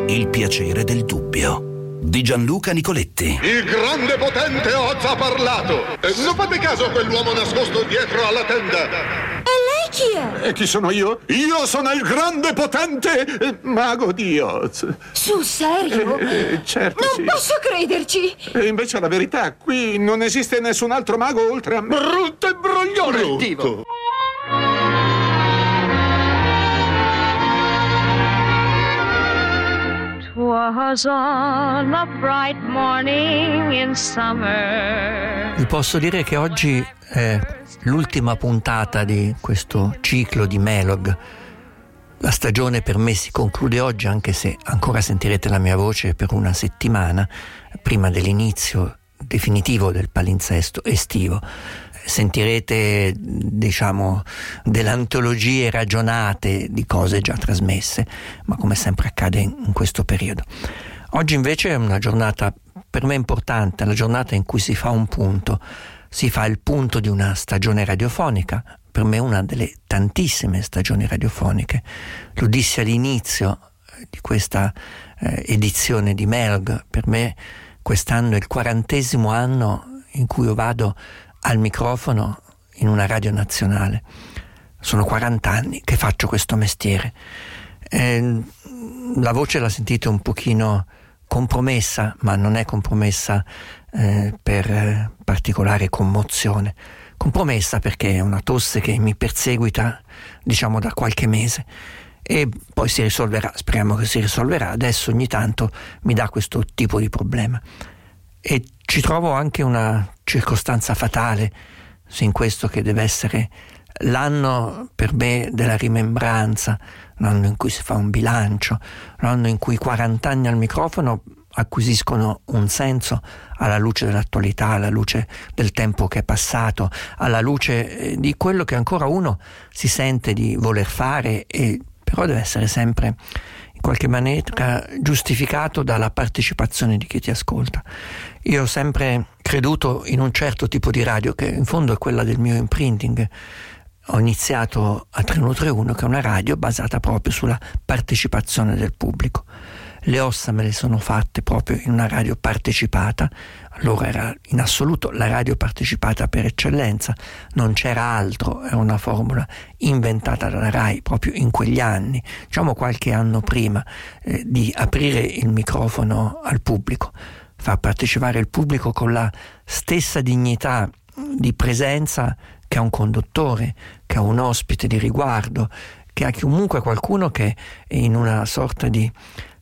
Il piacere del dubbio di Gianluca Nicoletti. Il grande potente Oz ha parlato. Non fate caso a quell'uomo nascosto dietro alla tenda. E lei chi è? E chi sono io? Io sono il grande potente mago di Oz. Sul serio? Certo, non sì. posso crederci. E invece è la verità, qui non esiste nessun altro mago oltre a me. Brutto e broglione. Brutto. Was on a bright morning in summer. Vi posso dire che oggi è l'ultima puntata di questo ciclo di Melog. La stagione per me si conclude oggi, anche se ancora sentirete la mia voce per una settimana prima dell'inizio definitivo del palinsesto estivo. Sentirete, diciamo, delle antologie ragionate di cose già trasmesse, ma come sempre accade in questo periodo. Oggi invece è una giornata per me importante, la giornata in cui si fa un punto, si fa il punto di una stagione radiofonica, per me una delle tantissime stagioni radiofoniche. Lo dissi all'inizio di questa edizione di Melg, per me quest'anno è il 40° anno in cui io vado al microfono in una radio nazionale. Sono 40 anni che faccio questo mestiere. La voce la sentite un pochino compromessa, ma non è compromessa per particolare commozione. Compromessa perché è una tosse che mi perseguita, diciamo, da qualche mese, e poi si risolverà, speriamo che si risolverà. Adesso ogni tanto mi dà questo tipo di problema. E ci trovo anche una circostanza fatale in questo, che deve essere l'anno per me della rimembranza, l'anno in cui si fa un bilancio, l'anno in cui 40 anni al microfono acquisiscono un senso alla luce dell'attualità, alla luce del tempo che è passato, alla luce di quello che ancora uno si sente di voler fare, e però deve essere sempre in qualche maniera giustificato dalla partecipazione di chi ti ascolta. Io ho sempre creduto in un certo tipo di radio, che in fondo è quella del mio imprinting. Ho iniziato a 3131, che è una radio basata proprio sulla partecipazione del pubblico. Le ossa me le sono fatte proprio in una radio partecipata. Allora era in assoluto la radio partecipata per eccellenza, non c'era altro, era una formula inventata dalla RAI proprio in quegli anni, diciamo qualche anno prima di aprire il microfono al pubblico, far partecipare il pubblico con la stessa dignità di presenza che ha un conduttore, che ha un ospite di riguardo, che ha comunque qualcuno che è in una sorta di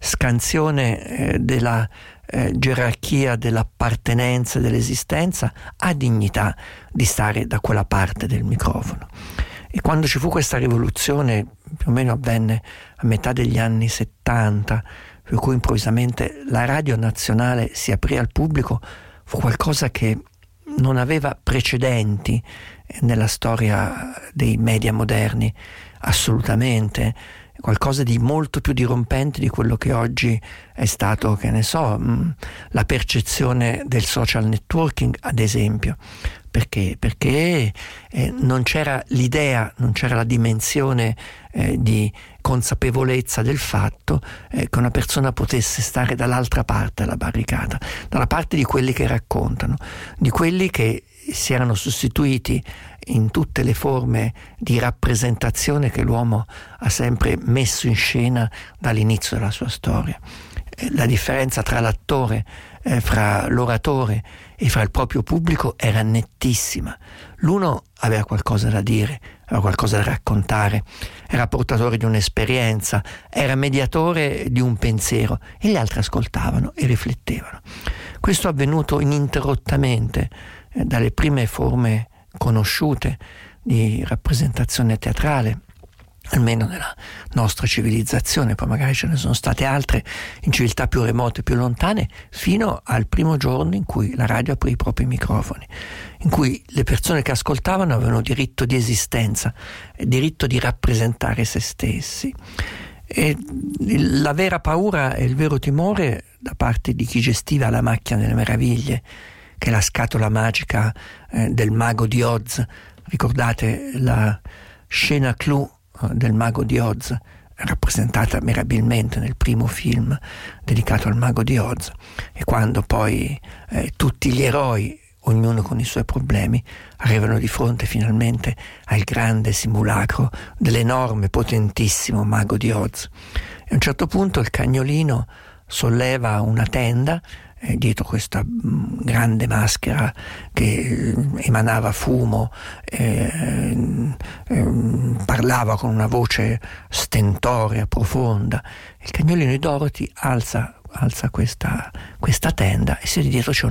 scansione della gerarchia dell'appartenenza, dell'esistenza, ha dignità di stare da quella parte del microfono. E quando ci fu questa rivoluzione, più o meno avvenne a metà degli anni 70, per cui improvvisamente la radio nazionale si aprì al pubblico, fu qualcosa che non aveva precedenti nella storia dei media moderni, assolutamente, qualcosa di molto più dirompente di quello che oggi è stato, che ne so, la percezione del social networking, ad esempio. Perché non c'era l'idea, non c'era la dimensione di consapevolezza del fatto che una persona potesse stare dall'altra parte della barricata, dalla parte di quelli che raccontano, di quelli che si erano sostituiti in tutte le forme di rappresentazione che l'uomo ha sempre messo in scena dall'inizio della sua storia. La differenza tra l'attore, fra l'oratore e fra il proprio pubblico era nettissima. L'uno aveva qualcosa da dire, aveva qualcosa da raccontare, era portatore di un'esperienza, era mediatore di un pensiero, e gli altri ascoltavano e riflettevano. Questo è avvenuto ininterrottamente dalle prime forme conosciute di rappresentazione teatrale, almeno nella nostra civilizzazione, poi magari ce ne sono state altre in civiltà più remote, più lontane, fino al primo giorno in cui la radio aprì i propri microfoni, in cui le persone che ascoltavano avevano diritto di esistenza, diritto di rappresentare se stessi. E la vera paura e il vero timore da parte di chi gestiva la macchina delle meraviglie, che è la scatola magica del mago di Oz. Ricordate la scena clou del mago di Oz? rappresentata mirabilmente nel primo film dedicato al Mago di Oz, e quando poi tutti gli eroi, ognuno con i suoi problemi, arrivano di fronte finalmente al grande simulacro dell'enorme, potentissimo Mago di Oz. E a un certo punto il cagnolino solleva una tenda dietro questa grande maschera che emanava fumo, parlava con una voce stentorea, profonda. Il cagnolino di Dorothy alza questa tenda e dietro c'è un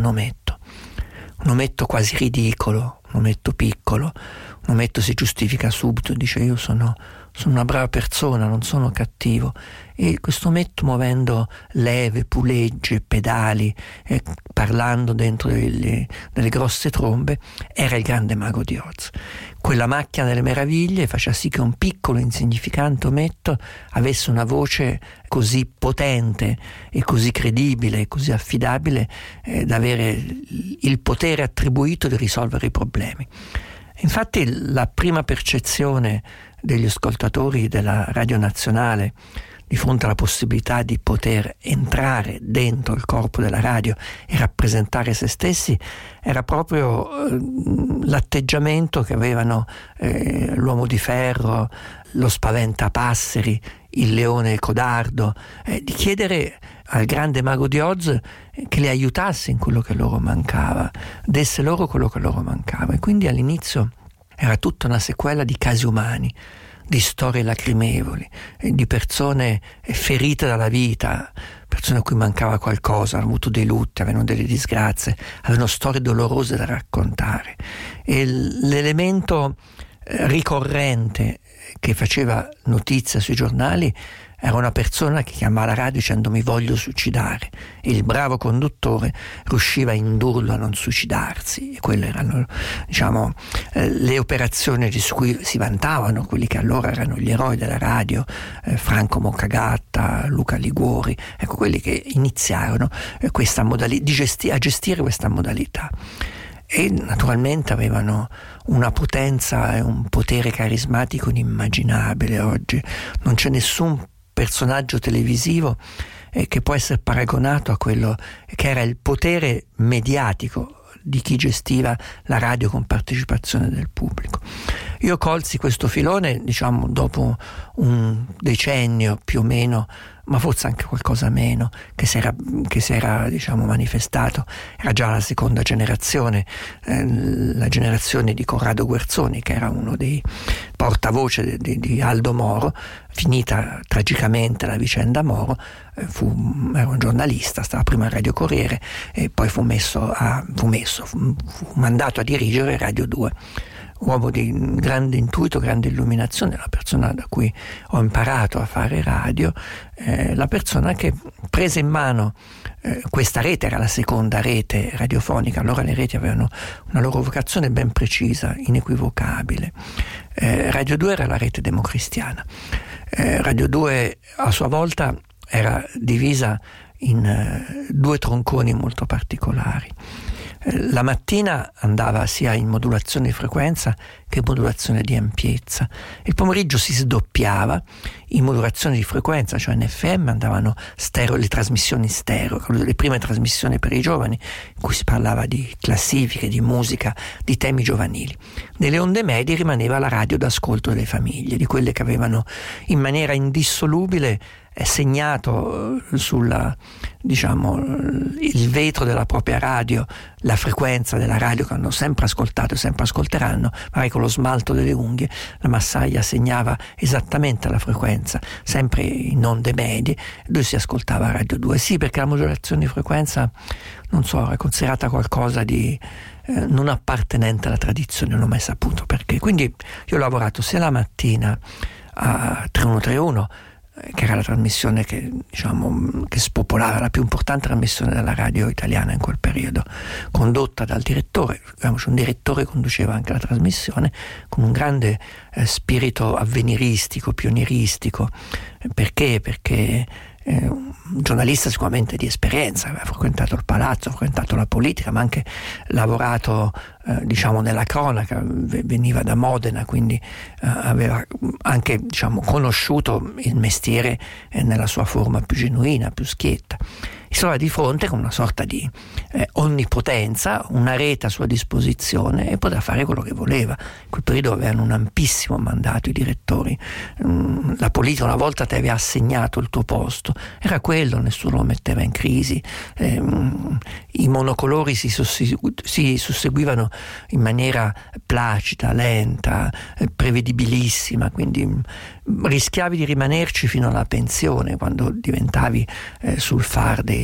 ometto quasi ridicolo, un ometto piccolo. Un ometto si giustifica subito, dice: io sono una brava persona, non sono cattivo. E questo ometto, muovendo leve, pulegge, pedali, parlando dentro delle grosse trombe, era il grande Mago di Oz. Quella macchina delle meraviglie faceva sì che un piccolo insignificante ometto avesse una voce così potente e così credibile e così affidabile da avere il potere attribuito di risolvere i problemi. Infatti la prima percezione degli ascoltatori della Radio Nazionale di fronte alla possibilità di poter entrare dentro il corpo della radio e rappresentare se stessi era proprio l'atteggiamento che avevano l'Uomo di Ferro, lo Spaventapasseri, il Leone Codardo, di chiedere al grande Mago di Oz che li aiutasse in quello che loro mancava, desse loro quello che loro mancava. E quindi all'inizio era tutta una sequela di casi umani, di storie lacrimevoli, di persone ferite dalla vita, persone a cui mancava qualcosa, hanno avuto dei lutti, avevano delle disgrazie, avevano storie dolorose da raccontare. E l'elemento ricorrente che faceva notizia sui giornali era una persona che chiamava la radio dicendo: mi voglio suicidare, e il bravo conduttore riusciva a indurlo a non suicidarsi. E quelle erano, diciamo, le operazioni di cui si vantavano quelli che allora erano gli eroi della radio, Franco Moccagatta, Luca Liguori, ecco, quelli che iniziarono questa modalità a gestire questa modalità. E naturalmente avevano una potenza e un potere carismatico inimmaginabile. Oggi non c'è nessun personaggio televisivo che può essere paragonato a quello che era il potere mediatico di chi gestiva la radio con partecipazione del pubblico. Io colsi questo filone, diciamo, dopo un decennio più o meno, ma forse anche qualcosa meno, che si era diciamo manifestato. Era già la seconda generazione, la generazione di Corrado Guerzoni, che era uno dei portavoce di Aldo Moro. Finita tragicamente la vicenda Moro, era un giornalista, stava prima a Radio Corriere e poi fu mandato a dirigere Radio 2. Uomo di grande intuito, grande illuminazione, la persona da cui ho imparato a fare radio, la persona che prese in mano questa rete, era la seconda rete radiofonica. Allora le reti avevano una loro vocazione ben precisa, inequivocabile. Radio 2 era la rete democristiana. Radio 2 a sua volta era divisa in due tronconi molto particolari. La mattina andava sia in modulazione di frequenza che in modulazione di ampiezza. Il pomeriggio si sdoppiava in modulazione di frequenza, cioè in FM andavano le trasmissioni stereo, le prime trasmissioni per i giovani, in cui si parlava di classifiche, di musica, di temi giovanili. Nelle onde medie rimaneva la radio d'ascolto delle famiglie, di quelle che avevano in maniera indissolubile segnato sulla, diciamo, il vetro della propria radio la frequenza della radio che hanno sempre ascoltato e sempre ascolteranno. Magari con lo smalto delle unghie la massaia segnava esattamente la frequenza, sempre in onde medie. Lui si ascoltava Radio 2, sì, perché la modulazione di frequenza, non so, era considerata qualcosa di non appartenente alla tradizione, non ho mai saputo perché. Quindi io ho lavorato sia la mattina a 3131, che era la trasmissione che, diciamo, che spopolava, la più importante trasmissione della radio italiana in quel periodo, condotta dal direttore. Un direttore conduceva anche la trasmissione con un grande spirito avveniristico, pionieristico. Perché un giornalista sicuramente di esperienza, aveva frequentato il palazzo, frequentato la politica, ma anche lavorato nella cronaca, veniva da Modena, quindi aveva anche conosciuto il mestiere nella sua forma più genuina, più schietta. Si trova di fronte con una sorta di onnipotenza, una rete a sua disposizione, e poteva fare quello che voleva. In quel periodo avevano un ampissimo mandato i direttori, la politica una volta ti aveva assegnato il tuo posto, era quello, nessuno lo metteva in crisi, i monocolori si susseguivano in maniera placida, lenta, prevedibilissima, quindi rischiavi di rimanerci fino alla pensione quando diventavi sul far dei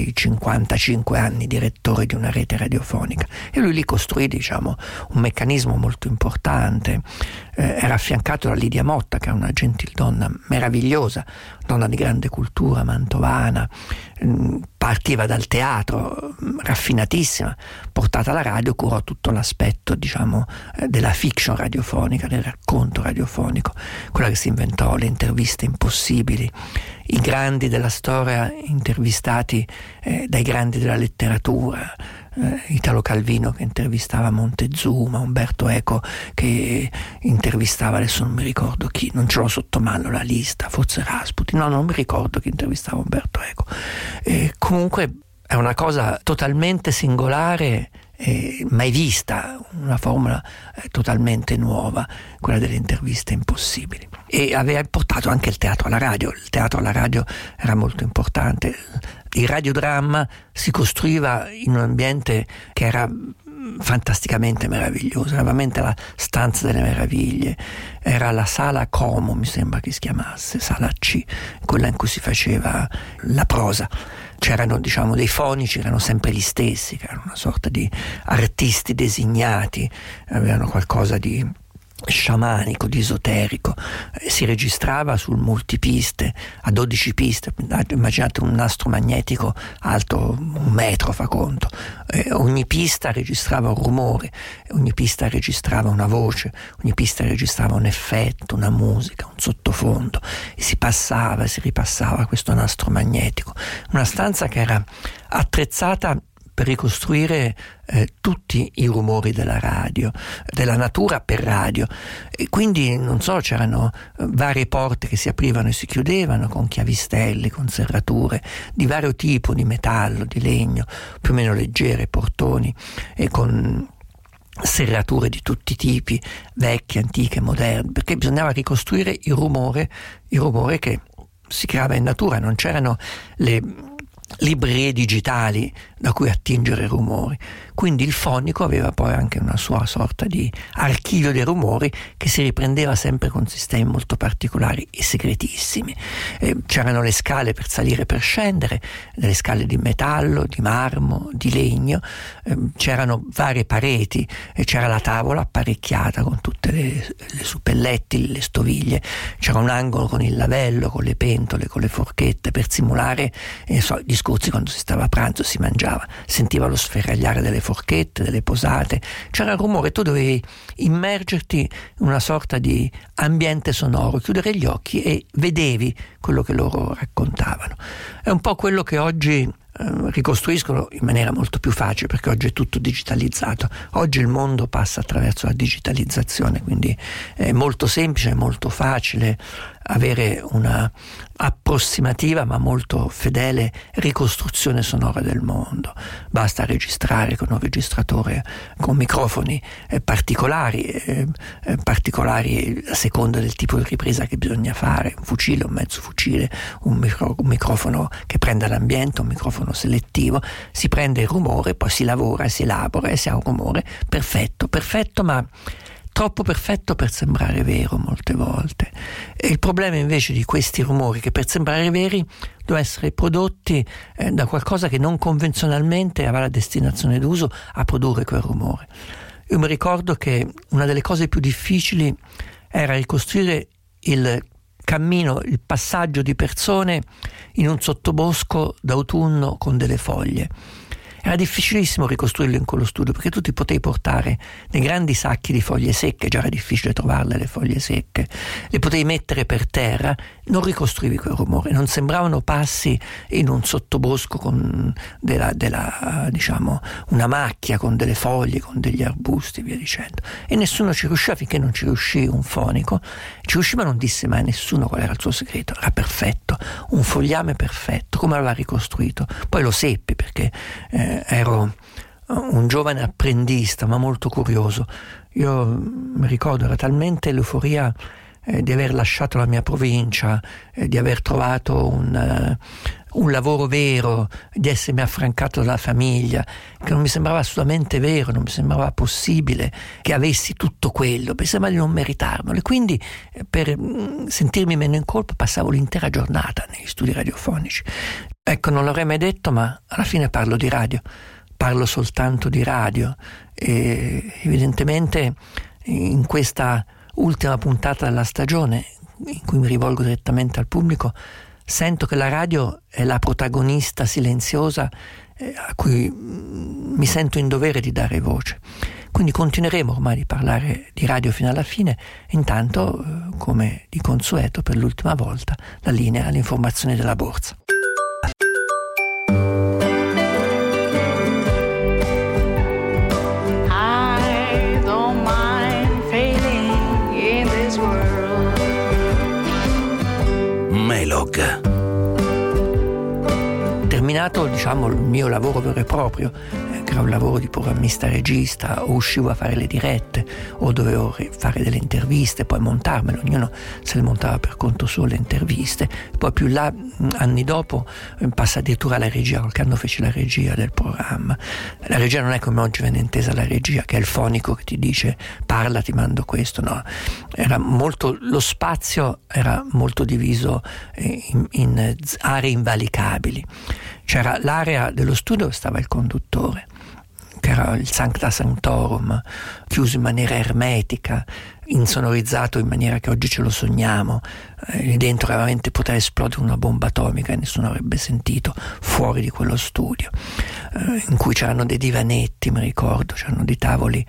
55 anni direttore di una rete radiofonica. E lui lì costruì un meccanismo molto importante. Era affiancato da Lidia Motta, che è una gentildonna meravigliosa, donna di grande cultura mantovana, partiva dal teatro, raffinatissima, portata alla radio, curò tutto l'aspetto della fiction radiofonica, del racconto radiofonico, quella che si inventò le interviste impossibili, i grandi della storia intervistati dai grandi della letteratura, Italo Calvino che intervistava Montezuma, Umberto Eco che intervistava, adesso non mi ricordo chi, non ce l'ho sotto mano la lista, forse Rasputin, no, non mi ricordo chi intervistava Umberto Eco. Comunque è una cosa totalmente singolare, mai vista, una formula totalmente nuova, quella delle interviste impossibili. E aveva portato anche il teatro alla radio. Il teatro alla radio era molto importante. Il radiodramma si costruiva in un ambiente che era fantasticamente meraviglioso, era veramente la stanza delle meraviglie, era la sala Como, mi sembra che si chiamasse, sala C, quella in cui si faceva la prosa. C'erano dei fonici, erano sempre gli stessi, che erano una sorta di artisti designati, avevano qualcosa di sciamanico, di esoterico. Si registrava sul multipiste a 12 piste, immaginate un nastro magnetico alto 1 metro, fa conto, ogni pista registrava un rumore, ogni pista registrava una voce, ogni pista registrava un effetto, una musica, un sottofondo, e si passava e si ripassava questo nastro magnetico, una stanza che era attrezzata per ricostruire tutti i rumori della radio, della natura per radio, e quindi c'erano varie porte che si aprivano e si chiudevano con chiavistelli, con serrature di vario tipo, di metallo, di legno, più o meno leggere, portoni, e con serrature di tutti i tipi, vecchie, antiche, moderne, perché bisognava ricostruire il rumore che si creava in natura. Non c'erano le librerie digitali da cui attingere rumori, quindi il fonico aveva poi anche una sua sorta di archivio dei rumori che si riprendeva sempre con sistemi molto particolari e segretissimi. C'erano le scale per salire e per scendere, delle scale di metallo, di marmo, di legno, c'erano varie pareti, c'era la tavola apparecchiata con tutte le suppelletti, le stoviglie, c'era un angolo con il lavello, con le pentole, con le forchette, per simulare discorsi quando si stava a pranzo, si mangiava, sentiva lo sferragliare delle forchette, delle posate, c'era il rumore, tu dovevi immergerti in una sorta di ambiente sonoro, chiudere gli occhi e vedevi quello che loro raccontavano. È un po' quello che oggi ricostruiscono in maniera molto più facile, perché oggi è tutto digitalizzato, oggi il mondo passa attraverso la digitalizzazione, quindi è molto semplice, molto facile avere una approssimativa ma molto fedele ricostruzione sonora del mondo. Basta registrare con un registratore con microfoni particolari a seconda del tipo di ripresa che bisogna fare, un fucile, un mezzo fucile, un microfono che prenda l'ambiente, un microfono selettivo, si prende il rumore, poi si lavora e si elabora e si ha un rumore perfetto, ma troppo perfetto per sembrare vero molte volte. E il problema invece di questi rumori, che per sembrare veri devono essere prodotti da qualcosa che non convenzionalmente aveva la destinazione d'uso a produrre quel rumore. Io mi ricordo che una delle cose più difficili era ricostruire il cammino, il passaggio di persone in un sottobosco d'autunno con delle foglie. Era difficilissimo ricostruirlo in quello studio, perché tu ti potevi portare dei grandi sacchi di foglie secche, già era difficile trovarle le foglie secche, le potevi mettere per terra, non ricostruivi quel rumore, non sembravano passi in un sottobosco con diciamo una macchia, con delle foglie, con degli arbusti e via dicendo, e nessuno ci riusciva, finché non ci riuscì un fonico. Ci riuscì, ma non disse mai a nessuno qual era il suo segreto. Era perfetto, un fogliame perfetto, come aveva ricostruito. Poi lo seppi perché ero un giovane apprendista, ma molto curioso. Io mi ricordo, era talmente l'euforia di aver lasciato la mia provincia, di aver trovato un lavoro vero, di essermi affrancato dalla famiglia, che non mi sembrava assolutamente vero, non mi sembrava possibile che avessi tutto quello, mi sembrava di non meritarmelo, e quindi per sentirmi meno in colpa passavo l'intera giornata negli studi radiofonici. Ecco, non l'avrei mai detto, ma alla fine parlo di radio, parlo soltanto di radio, e evidentemente in questa ultima puntata della stagione, in cui mi rivolgo direttamente al pubblico, sento che la radio è la protagonista silenziosa a cui mi sento in dovere di dare voce. Quindi continueremo ormai di parlare di radio fino alla fine. Intanto, come di consueto, per l'ultima volta, la linea alle informazioni della borsa. Melog. Terminato, diciamo, il mio lavoro vero e proprio, che era un lavoro di programmista regista, o uscivo a fare le dirette o dovevo fare delle interviste, poi montarmele, ognuno se le montava per conto suo le interviste. Poi più là, anni dopo, passa addirittura alla regia, qualche anno feci la regia del programma. La regia non è come oggi viene intesa la regia, che è il fonico che ti dice parla, ti mando questo, no, era molto, lo spazio era molto diviso in aree invalicabili. C'era l'area dello studio dove stava il conduttore, che era il Sancta Sanctorum, chiuso in maniera ermetica, insonorizzato in maniera che oggi ce lo sogniamo. Lì dentro veramente poteva esplodere una bomba atomica e nessuno avrebbe sentito, fuori di quello studio, in cui c'erano dei divanetti, mi ricordo, c'erano dei tavoli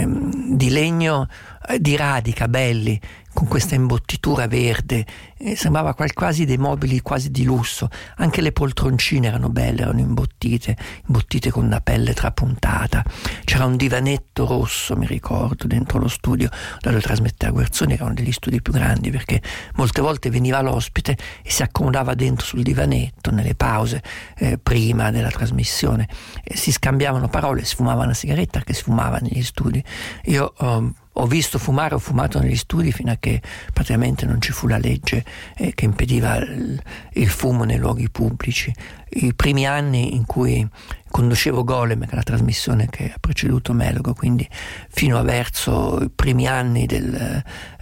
di legno di radica belli, con questa imbottitura verde, sembrava quasi dei mobili quasi di lusso. Anche le poltroncine erano belle, erano imbottite con una pelle trapuntata. C'era un divanetto rosso, mi ricordo, dentro lo studio dove trasmetteva Guerzoni. Erano degli studi più grandi, perché molte volte veniva l'ospite e si accomodava dentro sul divanetto nelle pause prima della trasmissione, e si scambiavano parole, si fumava una sigaretta, che si fumava negli studi. Io ho visto fumare, ho fumato negli studi fino a che praticamente non ci fu la legge che impediva il fumo nei luoghi pubblici. I primi anni in cui conducevo Golem, che è la trasmissione che ha preceduto Melog, quindi fino a verso i primi anni del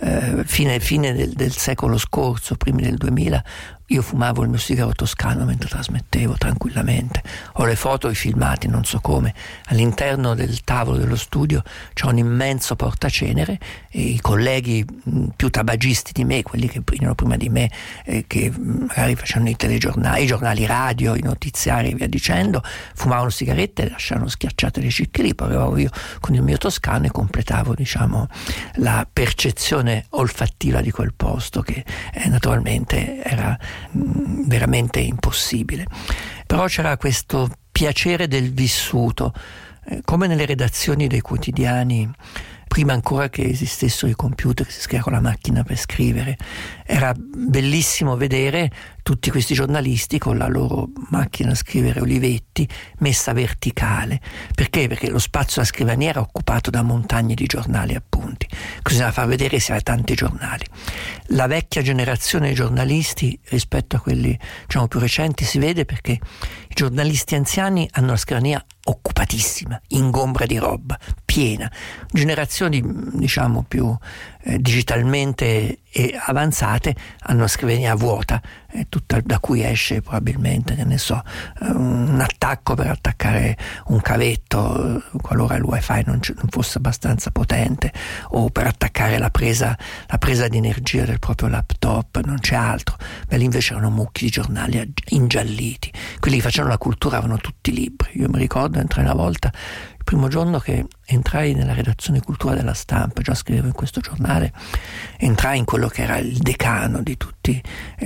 fine del secolo scorso, primi del 2000, io fumavo il mio sigaro toscano mentre trasmettevo tranquillamente. Ho le foto, i filmati, non so come. All'interno del tavolo dello studio c'è un immenso portacenere, e i colleghi più tabagisti di me, quelli che erano prima di me, che magari facevano i telegiornali, i giornali radio, i notiziari e via dicendo, fumavano sigarette e lasciavano schiacciate le cicche lì. Poi arrivavo io con il mio toscano e completavo, diciamo, la percezione olfattiva di quel posto, che naturalmente era veramente impossibile. Però c'era questo piacere del vissuto, come nelle redazioni dei quotidiani, prima ancora che esistessero i computer, che si scriveva con la macchina per scrivere. Era bellissimo vedere tutti questi giornalisti con la loro macchina a scrivere Olivetti messa verticale. Perché? Perché lo spazio della scrivania era occupato da montagne di giornali e appunti. Bisognava far vedere se aveva tanti giornali. La vecchia generazione di giornalisti rispetto a quelli, diciamo, più recenti si vede perché i giornalisti anziani hanno la scrivania occupatissima, ingombra di roba, piena. Generazioni, diciamo, più digitalmente avanzate hanno una scrivania vuota, tutta, da cui esce probabilmente, che ne so, un attacco per attaccare un cavetto qualora il wifi non fosse abbastanza potente, o per attaccare la presa di energia del proprio laptop, non c'è altro. Beh, lì invece erano mucchi di giornali ingialliti, quelli che facevano la cultura avevano tutti i libri. Io mi ricordo entrai una volta, il primo giorno che entrai nella redazione cultura della Stampa, già scrivevo in questo giornale, entrai in quello che era il decano di tutti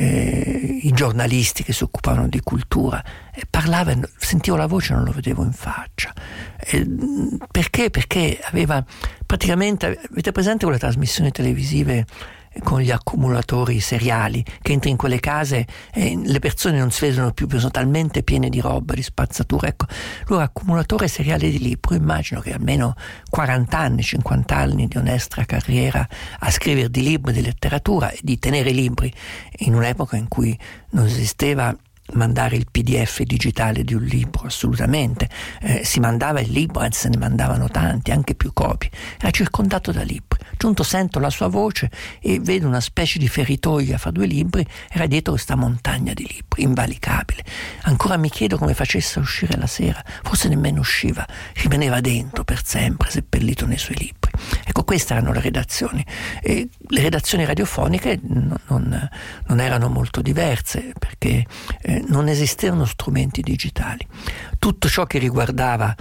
i giornalisti che si occupavano di cultura, e parlava, sentivo la voce, non lo vedevo in faccia. Perché? Perché aveva praticamente, avete presente quelle trasmissioni televisive con gli accumulatori seriali, che entri in quelle case e le persone non si vedono più, sono talmente piene di roba, di spazzatura. Ecco, lui era accumulatore seriale di libri. Immagino che almeno 40 anni, 50 anni di onesta carriera a scrivere di libri, di letteratura e di tenere libri in un'epoca in cui non esisteva mandare il PDF digitale di un libro, assolutamente. Si mandava il libro, anzi se ne mandavano tanti, anche più copie. Era circondato da libri. Giunto sento la sua voce e vedo una specie di feritoia fra due libri, era dietro questa montagna di libri, invalicabile. Ancora mi chiedo come facesse a uscire la sera, forse nemmeno usciva, rimaneva dentro per sempre, seppellito nei suoi libri. Ecco, queste erano le redazioni. E le redazioni radiofoniche non erano molto diverse, perché non esistevano strumenti digitali. Tutto ciò che riguardava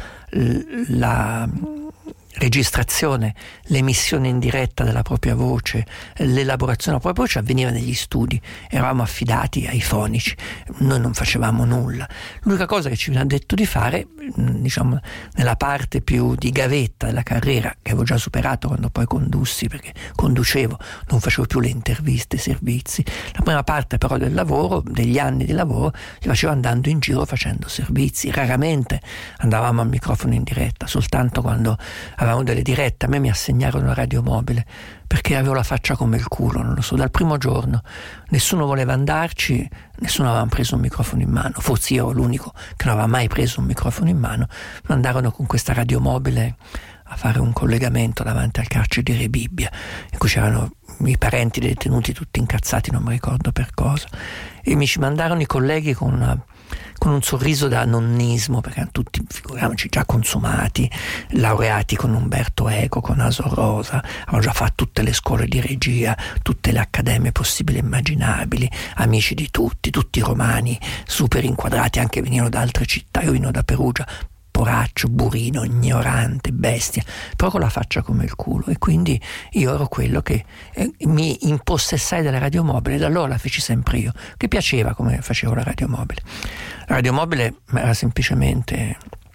la registrazione, l'emissione in diretta della propria voce, l'elaborazione della propria voce avveniva negli studi, eravamo affidati ai fonici, noi non facevamo nulla. L'unica cosa che ci veniva detto di fare, diciamo nella parte più di gavetta della carriera, che avevo già superato quando poi condussi, perché conducevo, non facevo più le interviste, i servizi, la prima parte però del lavoro, degli anni di lavoro, li facevo andando in giro facendo servizi. Raramente andavamo al microfono in diretta, soltanto quando avevamo delle dirette. A me mi assegnarono la radiomobile perché avevo la faccia come il culo, non lo so, dal primo giorno nessuno voleva andarci, nessuno aveva preso un microfono in mano, forse io ero l'unico che non aveva mai preso un microfono in mano. Mi andarono con questa radiomobile a fare un collegamento davanti al carcere di Rebibbia, in cui c'erano i parenti dei detenuti tutti incazzati, non mi ricordo per cosa, e mi ci mandarono i colleghi con un sorriso da nonnismo, perché erano tutti, figuriamoci, già consumati, laureati con Umberto Eco, con Asor Rosa, avevano già fatto tutte le scuole di regia, tutte le accademie possibili e immaginabili, amici di tutti romani, super inquadrati, anche venivano da altre città. Io venivo da Perugia, poraccio, burino, ignorante, bestia, però con la faccia come il culo, e quindi io ero quello che mi impossessai della radiomobile, e da allora la feci sempre io, che piaceva come facevo la radiomobile. La radiomobile era semplicemente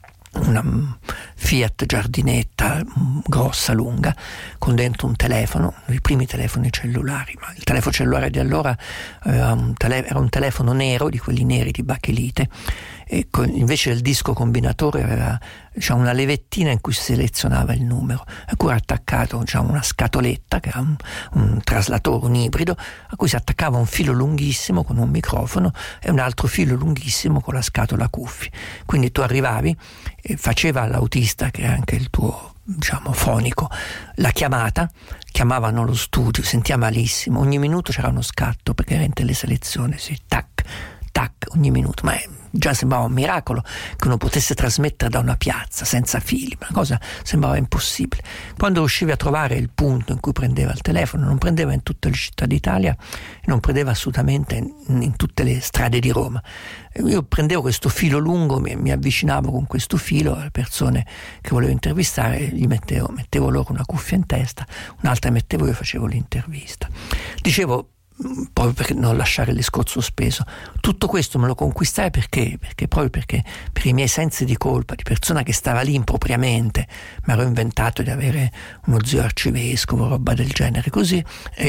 una Fiat giardinetta grossa, lunga, con dentro un telefono, i primi telefoni cellulari, ma il telefono cellulare di allora era un telefono nero, di quelli neri di bakelite, e invece del disco combinatore aveva, diciamo, una levettina in cui si selezionava il numero, a cui era attaccato, diciamo, una scatoletta che era un traslatore, un ibrido, a cui si attaccava un filo lunghissimo con un microfono e un altro filo lunghissimo con la scatola cuffie. Quindi tu arrivavi e faceva l'autista, che è anche il tuo, diciamo, fonico, la chiamata, chiamavano lo studio, sentiva malissimo, ogni minuto c'era uno scatto perché era in teleselezione, sì, tac, tac, ogni minuto, ma già sembrava un miracolo che uno potesse trasmettere da una piazza senza fili, una cosa sembrava impossibile. Quando riuscivi a trovare il punto in cui prendeva il telefono, non prendeva in tutte le città d'Italia, non prendeva assolutamente in tutte le strade di Roma. Io prendevo questo filo lungo, mi avvicinavo con questo filo alle persone che volevo intervistare, gli mettevo loro una cuffia in testa, un'altra mettevo io e facevo l'intervista. Dicevo, proprio per non lasciare il discorso sospeso, tutto questo me lo conquistai perché per i miei sensi di colpa di persona che stava lì impropriamente, mi ero inventato di avere uno zio arcivescovo, roba del genere, così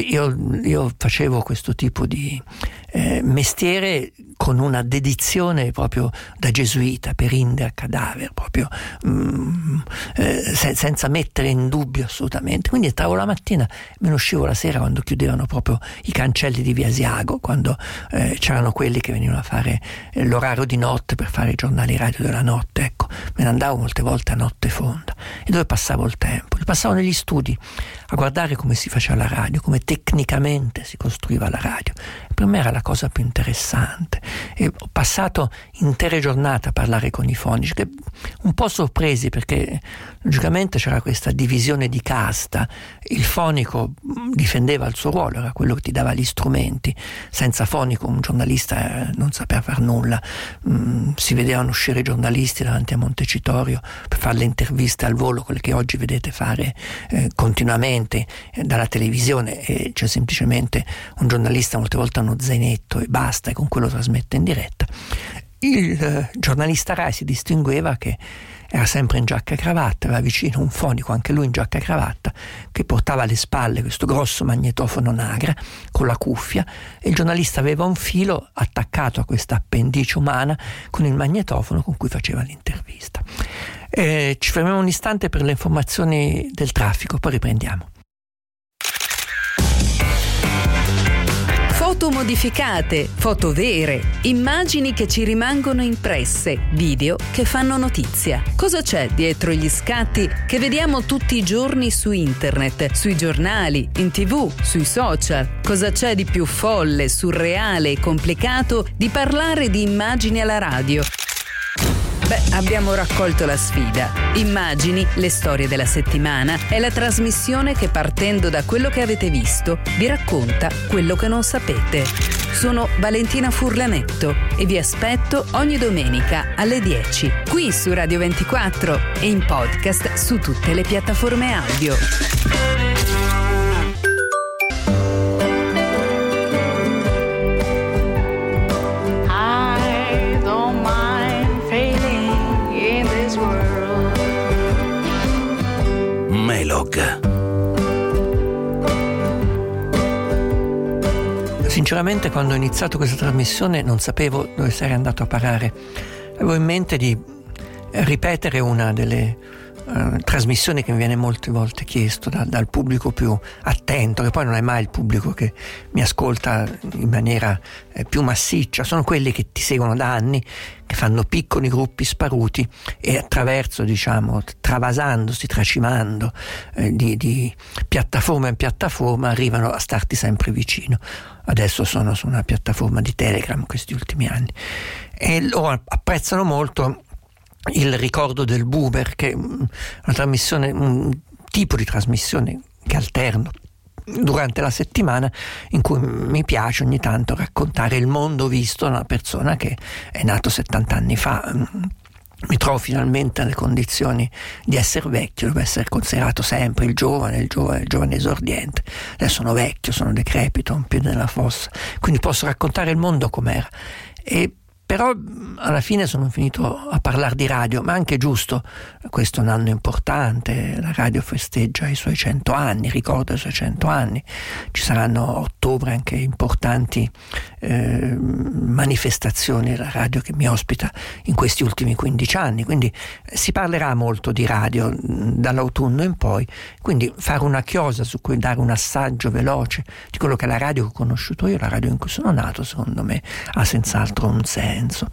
io facevo questo tipo di mestiere con una dedizione proprio da gesuita, per inde a cadavere, proprio senza mettere in dubbio assolutamente. Quindi entravo la mattina, me ne uscivo la sera quando chiudevano proprio i cancelli di Via Asiago, quando c'erano quelli che venivano a fare l'orario di notte per fare i giornali radio della notte, ecco. me ne andavo molte volte a notte fonda. E dove passavo il tempo? Lo passavo negli studi a guardare come si faceva la radio, come tecnicamente si costruiva la radio. E per me era la cosa più interessante. E ho passato intere giornate a parlare con i fonici, che un po' sorpresi, perché logicamente c'era questa divisione di casta. Il fonico difendeva il suo ruolo, era quello che ti dava gli strumenti. Senza fonico un giornalista non sapeva far nulla. Si vedevano uscire i giornalisti davanti a Montecitorio per fare le interviste al volo, quelle che oggi vedete fare continuamente dalla televisione, e c'è semplicemente un giornalista molte volte ha uno zainetto e basta, e con quello trasmette in diretta. Il giornalista Rai si distingueva che era sempre in giacca e cravatta, aveva vicino un fonico, anche lui in giacca e cravatta, che portava alle spalle questo grosso magnetofono Nagra con la cuffia, e il giornalista aveva un filo attaccato a questa appendice umana con il magnetofono con cui faceva l'intervista. Ci fermiamo un istante per le informazioni del traffico, poi riprendiamo. Foto modificate, foto vere, immagini che ci rimangono impresse, video che fanno notizia. Cosa c'è dietro gli scatti che vediamo tutti i giorni su internet, sui giornali, in TV, sui social? Cosa c'è di più folle, surreale e complicato di parlare di immagini alla radio? Abbiamo raccolto la sfida. Immagini, le storie della settimana, è la trasmissione che, partendo da quello che avete visto, vi racconta quello che non sapete. Sono Valentina Furlanetto e vi aspetto ogni domenica alle 10, qui su Radio 24 e in podcast su tutte le piattaforme audio. Melog. Sinceramente, quando ho iniziato questa trasmissione non sapevo dove sarei andato a parare. Avevo in mente di ripetere una delle trasmissioni che mi viene molte volte chiesto dal pubblico più attento, che poi non è mai il pubblico che mi ascolta in maniera più massiccia, sono quelli che ti seguono da anni, che fanno piccoli gruppi sparuti e attraverso, diciamo, travasandosi, tracimando di piattaforma in piattaforma, arrivano a starti sempre vicino. Adesso sono su una piattaforma di Telegram questi ultimi anni, e loro apprezzano molto il ricordo del Buber, che è una trasmissione, un tipo di trasmissione che alterno durante la settimana, in cui mi piace ogni tanto raccontare il mondo visto da una persona che è nato 70 anni fa. Mi trovo finalmente nelle condizioni di essere vecchio, devo essere considerato sempre il giovane esordiente. Adesso sono vecchio, sono decrepito, un piede nella fossa, quindi posso raccontare il mondo com'era. Però alla fine sono finito a parlare di radio, ma anche giusto, questo è un anno importante, la radio festeggia i suoi 100 anni, ricorda i suoi 100 anni, ci saranno a ottobre anche importanti manifestazioni, la radio che mi ospita in questi ultimi 15 anni, quindi si parlerà molto di radio dall'autunno in poi, quindi fare una chiosa su cui dare un assaggio veloce di quello che è la radio che ho conosciuto io, la radio in cui sono nato, secondo me ha senz'altro un senso.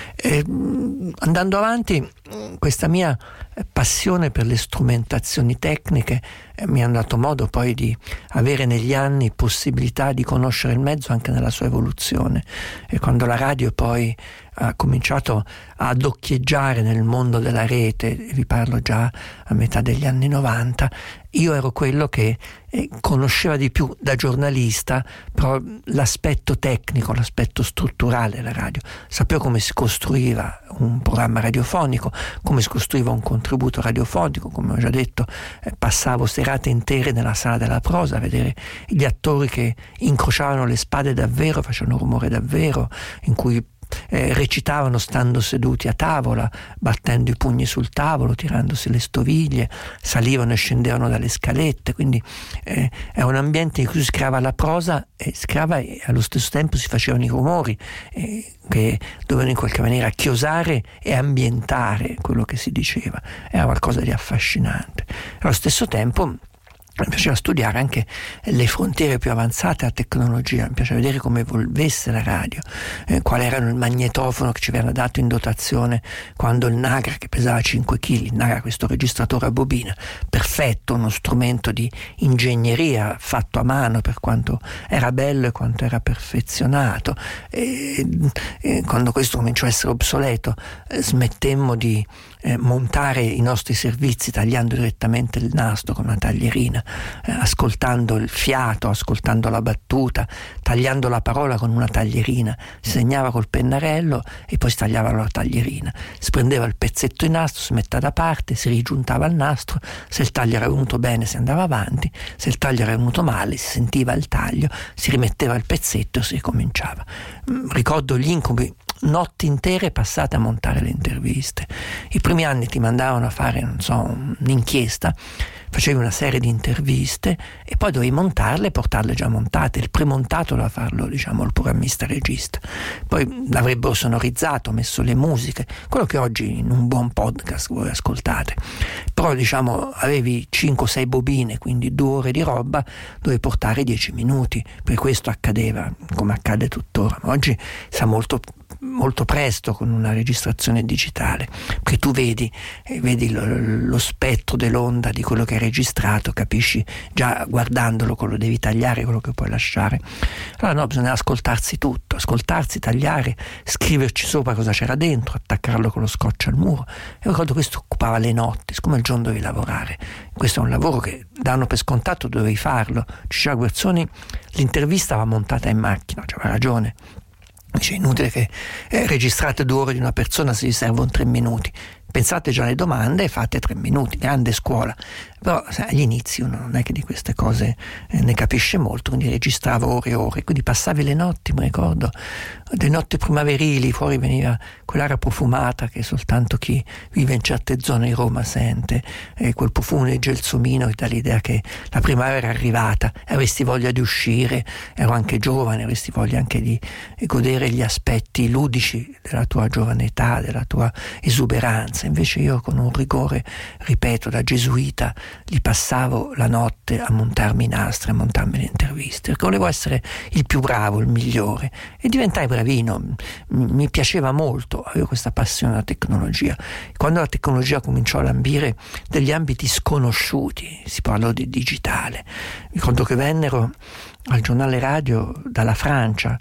Andando avanti, questa mia passione per le strumentazioni tecniche mi ha dato modo poi di avere negli anni possibilità di conoscere il mezzo anche nella sua evoluzione, e quando la radio poi ha cominciato ad occhieggiare nel mondo della rete, vi parlo già a metà degli anni 90, io ero quello che conosceva di più da giornalista però l'aspetto tecnico, l'aspetto strutturale della radio. Sapevo come si costruiva un programma radiofonico, come si costruiva un contributo radiofonico, come ho già detto, passavo serate intere nella sala della prosa a vedere gli attori che incrociavano le spade davvero, facevano rumore davvero, in cui recitavano stando seduti a tavola, battendo i pugni sul tavolo, tirandosi le stoviglie, salivano e scendevano dalle scalette, quindi è un ambiente in cui si creava la prosa e allo stesso tempo si facevano i rumori che dovevano in qualche maniera chiosare e ambientare quello che si diceva. Era qualcosa di affascinante. Allo stesso tempo Mi piaceva studiare anche le frontiere più avanzate della tecnologia, mi piaceva vedere come evolvesse la radio, qual era il magnetofono che ci avevano dato in dotazione quando il Nagra, che pesava 5 kg, il Nagra, questo registratore a bobina, perfetto, uno strumento di ingegneria fatto a mano per quanto era bello e quanto era perfezionato, e quando questo cominciò a essere obsoleto smettemmo di montare i nostri servizi tagliando direttamente il nastro con una taglierina, ascoltando il fiato, ascoltando la battuta, tagliando la parola con una taglierina. Si segnava col pennarello e poi si tagliava la taglierina, si prendeva il pezzetto di nastro, si metteva da parte, si rigiuntava al nastro, se il taglio era venuto bene si andava avanti, se il taglio era venuto male si sentiva il taglio, si rimetteva il pezzetto e si ricominciava. Ricordo gli incubi, notti intere passate a montare le interviste. I primi anni ti mandavano a fare, un'inchiesta, facevi una serie di interviste e poi dovevi montarle e portarle già montate. Il premontato doveva farlo, il programmista regista. Poi l'avrebbero sonorizzato, messo le musiche, quello che oggi in un buon podcast voi ascoltate. Però avevi 5-6 bobine, quindi 2 ore di roba, dovevi portare 10 minuti. Per questo accadeva, come accade tuttora. Ma oggi sta molto presto con una registrazione digitale, perché tu vedi lo spettro dell'onda di quello che è registrato, capisci già guardandolo quello devi tagliare, quello che puoi lasciare. Allora no, bisogna ascoltarsi tutto, tagliare, scriverci sopra cosa c'era dentro, attaccarlo con lo scotch al muro. E ricordo questo occupava le notti, siccome il giorno dovevi lavorare. Questo è un lavoro che danno per scontato, dovevi farlo. Ciccio Guerzoni, l'intervista va montata in macchina, aveva ragione. Dice, inutile che registrate 2 ore di una persona se gli servono 3 minuti. Pensate già alle domande e fate 3 minuti, grande scuola. Però agli inizi uno non è che di queste cose ne capisce molto, quindi registravo ore e ore, quindi passavi le notti, mi ricordo, le notti primaverili, fuori veniva quell'aria profumata che soltanto chi vive in certe zone di Roma sente, quel profumo del gelsomino che dà l'idea che la primavera è arrivata, avresti voglia di uscire, ero anche giovane, avresti voglia anche di godere gli aspetti ludici della tua giovane età, della tua esuberanza. Invece io con un rigore, ripeto, da gesuita, li passavo la notte a montarmi i nastri, a montarmi le interviste, perché volevo essere il più bravo, il migliore, e diventai bravino. Mi piaceva molto, avevo questa passione alla tecnologia. Quando la tecnologia cominciò a lambire degli ambiti sconosciuti, si parlò di digitale. Ricordo che vennero al giornale radio dalla Francia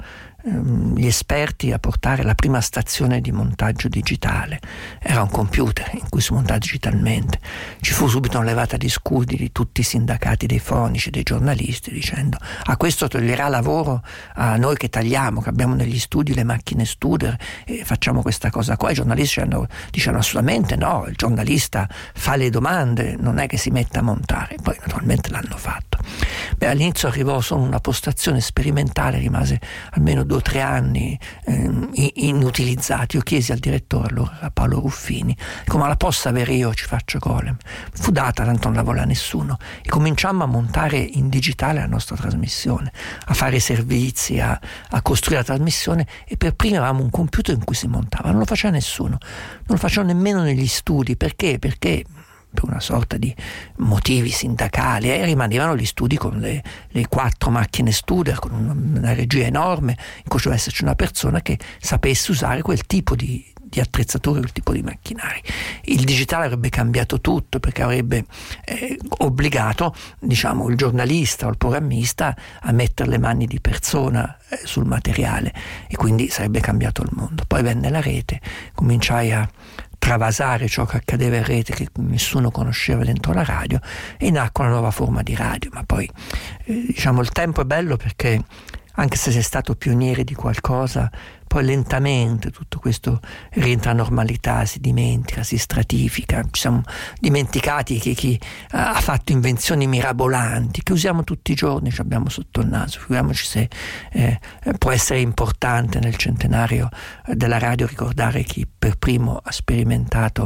gli esperti a portare la prima stazione di montaggio digitale. Era un computer in cui si montava digitalmente. Ci fu subito una levata di scudi di tutti i sindacati dei fonici, dei giornalisti, dicendo: questo toglierà lavoro a noi che tagliamo, che abbiamo negli studi le macchine Studer e facciamo questa cosa qua. I giornalisti dicevano assolutamente no, il giornalista fa le domande, non è che si metta a montare. Poi naturalmente l'hanno fatto. All'inizio arrivò solo una postazione sperimentale, rimase almeno 2 o 3 anni inutilizzati. Io chiesi al direttore, allora era Paolo Ruffini, come la posso avere io, ci faccio Golem. Fu data, tanto non la voleva nessuno, e cominciammo a montare in digitale la nostra trasmissione, a fare i servizi, a costruire la trasmissione, e per prima avevamo un computer in cui si montava. Non lo faceva nessuno, non lo facevano nemmeno negli studi. Perché? Perché per una sorta di motivi sindacali rimanevano gli studi con le 4 macchine Studer, con una regia enorme in cui doveva esserci una persona che sapesse usare quel tipo di attrezzature, quel tipo di macchinari. Il digitale avrebbe cambiato tutto, perché avrebbe obbligato il giornalista o il programmista a mettere le mani di persona sul materiale, e quindi sarebbe cambiato il mondo. Poi venne la rete, cominciai a travasare ciò che accadeva in rete che nessuno conosceva dentro la radio, e nacque una nuova forma di radio. Ma poi il tempo è bello, perché anche se sei stato pioniere di qualcosa, poi lentamente tutto questo rientra a normalità, si dimentica, si stratifica. Ci siamo dimenticati che chi ha fatto invenzioni mirabolanti che usiamo tutti i giorni, ci abbiamo sotto il naso. Figuriamoci se può essere importante nel centenario della radio ricordare chi per primo ha sperimentato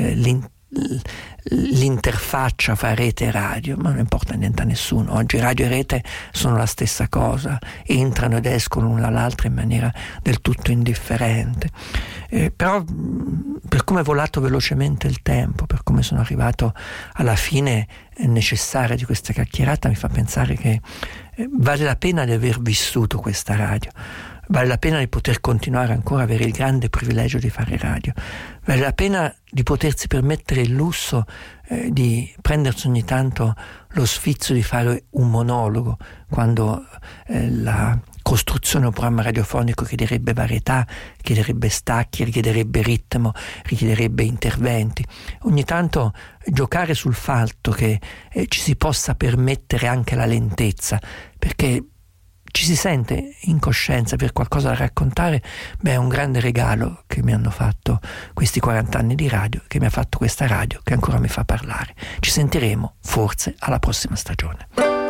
l'interfaccia fra rete e radio. Ma non importa niente a nessuno. Oggi radio e rete sono la stessa cosa, entrano ed escono l'una dall'altra in maniera del tutto indifferente. però per come è volato velocemente il tempo, per come sono arrivato alla fine necessaria di questa chiacchierata, mi fa pensare che vale la pena di aver vissuto questa radio, vale la pena di poter continuare ancora a avere il grande privilegio di fare radio, vale la pena di potersi permettere il lusso di prendersi ogni tanto lo sfizio di fare un monologo, quando la costruzione di un programma radiofonico richiederebbe varietà, richiederebbe stacchi, richiederebbe ritmo, richiederebbe interventi. Ogni tanto giocare sul fatto che ci si possa permettere anche la lentezza, perché ci si sente in coscienza per qualcosa da raccontare, è un grande regalo che mi hanno fatto questi 40 anni di radio, che mi ha fatto questa radio che ancora mi fa parlare. Ci sentiremo forse alla prossima stagione.